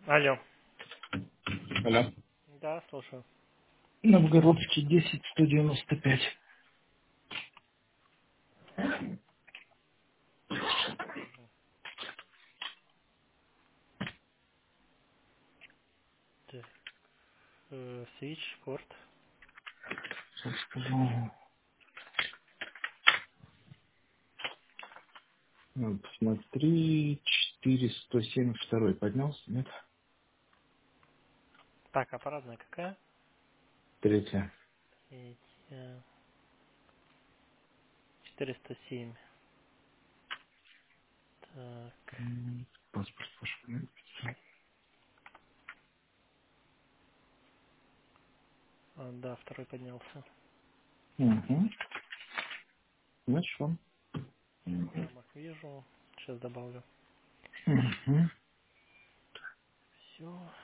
Алло. Алло. Да, слушаю. Новгородский 10-195. Так, Switchport. Сейчас скажу. Ну, посмотри, 4172 поднялся, нет? Так, аппаратная какая? Третья. Третья. 407. Так. Паспорт ваш. Да, второй поднялся. Угу. Значит, он. Рамок вижу. Сейчас добавлю. Угу. Все.